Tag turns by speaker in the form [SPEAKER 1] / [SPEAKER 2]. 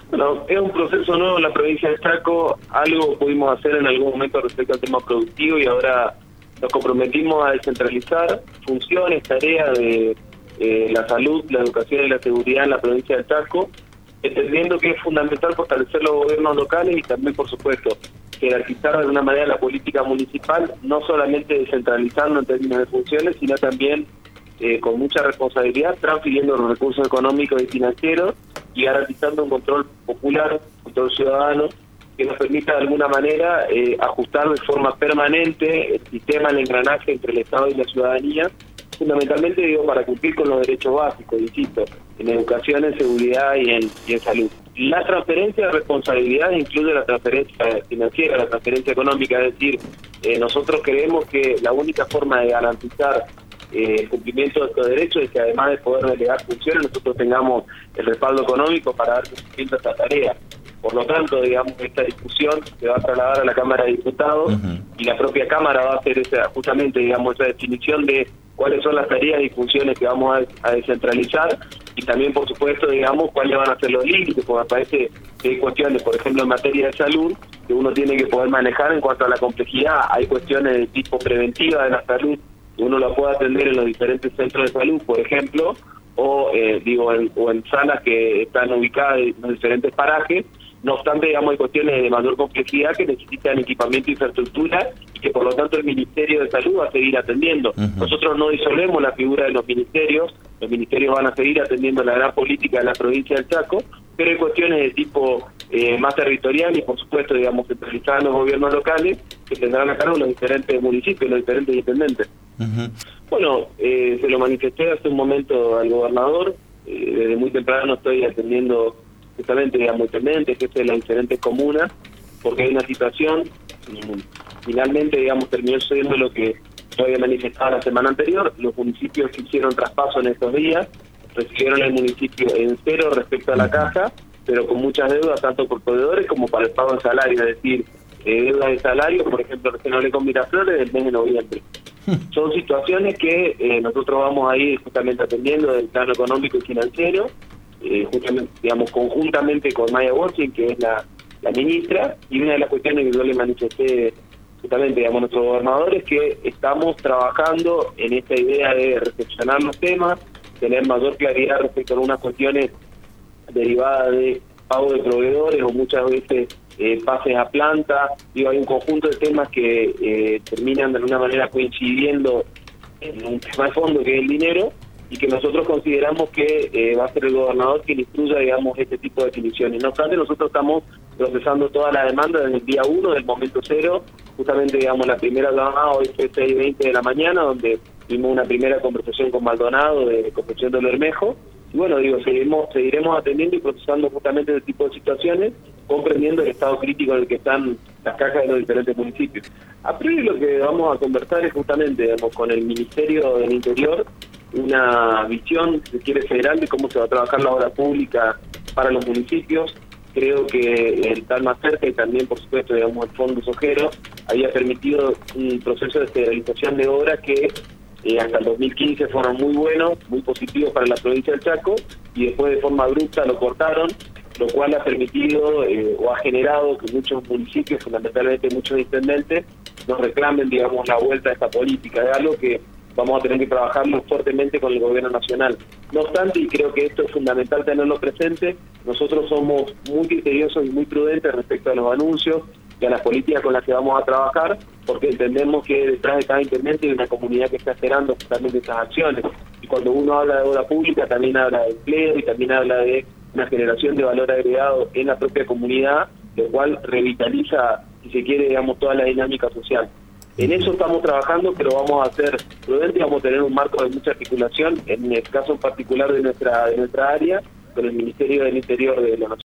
[SPEAKER 1] Bueno, es un proceso nuevo en la provincia de Chaco. Algo pudimos hacer en algún momento respecto al tema productivo y ahora nos comprometimos a descentralizar funciones, tareas de la salud, la educación y la seguridad en la provincia de Chaco, entendiendo que es fundamental fortalecer los gobiernos locales y también, por supuesto, jerarquizar de alguna manera la política municipal, no solamente descentralizando en términos de funciones, sino también con mucha responsabilidad, transfiriendo los recursos económicos y financieros y garantizando un control popular, control ciudadano, que nos permita de alguna manera ajustar de forma permanente el sistema, el engranaje entre el Estado y la ciudadanía, fundamentalmente digo para cumplir con los derechos básicos, insisto, en educación, en seguridad y en salud. La transferencia de responsabilidad incluye la transferencia financiera, la transferencia económica, es decir, nosotros creemos que la única forma de garantizar el cumplimiento de estos derechos es que además de poder delegar funciones, nosotros tengamos el respaldo económico para dar cumplimiento a esta tarea. Por lo tanto, digamos, esta discusión se va a trasladar a la Cámara de Diputados y la propia Cámara va a hacer justamente, digamos, esa definición de cuáles son las tareas y funciones que vamos a descentralizar y también, por supuesto, digamos, cuáles van a ser los límites, porque me parece que hay cuestiones, por ejemplo, en materia de salud, que uno tiene que poder manejar en cuanto a la complejidad. Hay cuestiones de tipo preventiva de la salud que uno la puede atender en los diferentes centros de salud, por ejemplo, o en salas que están ubicadas en los diferentes parajes. No obstante, digamos, hay cuestiones de mayor complejidad que necesitan equipamiento e infraestructura y que por lo tanto el Ministerio de Salud va a seguir atendiendo. Nosotros no disolvemos la figura de los ministerios van a seguir atendiendo la gran política de la provincia del Chaco, pero hay cuestiones de tipo más territorial y por supuesto, digamos, centralizadas en los gobiernos locales que tendrán a cargo los diferentes municipios, los diferentes intendentes. Bueno, se lo manifesté hace un momento al gobernador, desde muy temprano estoy atendiendo justamente, digamos, intendentes, jefes de las diferentes comunas, porque hay una situación, finalmente, digamos, terminó sucediendo lo que yo había manifestado la semana anterior. Los municipios que hicieron traspaso en estos días recibieron el municipio en cero respecto a la caja, pero con muchas deudas, tanto por proveedores como para el pago de salario, es decir, deudas de salario, por ejemplo, recién hablé con Miraflores del mes de noviembre. Son situaciones que nosotros vamos a ir justamente atendiendo del plano económico y financiero, justamente, digamos, conjuntamente con Maya Borchin, que es la ministra, y una de las cuestiones que yo le manifesté justamente, digamos, a nuestros gobernadores, que estamos trabajando en esta idea de reflexionar los temas, tener mayor claridad respecto a algunas cuestiones derivadas de pago de proveedores o muchas veces pases a planta. Digo, hay un conjunto de temas que terminan de alguna manera coincidiendo en un tema de fondo que es el dinero, y que nosotros consideramos que va a ser el gobernador quien instruya, digamos, este tipo de definiciones. No obstante, nosotros estamos procesando toda la demanda desde el día 1, del momento cero. Justamente, digamos, la primera llamada hoy fue 6:20 de la mañana, donde tuvimos una primera conversación con Maldonado de Concepción del Bermejo. Y bueno, digo, seguiremos atendiendo y procesando justamente ese tipo de situaciones, comprendiendo el estado crítico en el que están las cajas de los diferentes municipios. A priori lo que vamos a conversar es justamente, digamos, con el Ministerio del Interior, una visión, si se quiere, federal de cómo se va a trabajar la obra pública para los municipios. Creo que el TAN más cerca y también, por supuesto, digamos, el Fondo Sojero había permitido un proceso de federalización de obras que hasta el 2015 fueron muy buenos, muy positivos para la provincia del Chaco, y después de forma abrupta lo cortaron, lo cual ha permitido o ha generado que muchos municipios, fundamentalmente muchos intendentes, nos reclamen, digamos, la vuelta a esta política. Es algo que vamos a tener que trabajarlo fuertemente con el gobierno nacional. No obstante, y creo que esto es fundamental tenerlo presente, nosotros somos muy criteriosos y muy prudentes respecto a los anuncios y a las políticas con las que vamos a trabajar, porque entendemos que detrás de cada intendente hay una comunidad que está esperando justamente esas acciones. Y cuando uno habla de obra pública, también habla de empleo y también habla de una generación de valor agregado en la propia comunidad, lo cual revitaliza, si se quiere, digamos, toda la dinámica social. En eso estamos trabajando, pero vamos a ser prudentes y vamos a tener un marco de mucha articulación, en el caso en particular de nuestra área, con el Ministerio del Interior de la Nación.